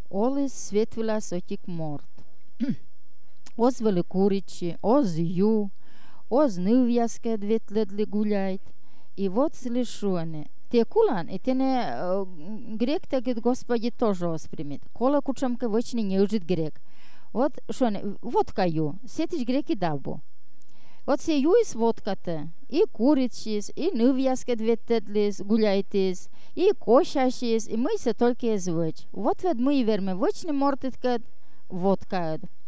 Олис светвила сотик морд. Оз великуричи, оз ю, оз нывьяске дветледли гуляйт. И вот слышуане. Те кулан, и те не грек тегит Господи тоже воспримет. Кола кучамка вочни не ужит грек. Вот что не, водка ю, сетич греки дабу. Вот се юис водката, и куричис, и нывьяске дветледлис гуляйтис, и кошашис, и мы се только звыч. Вот вед мы верме вочни мортиткат водкаед.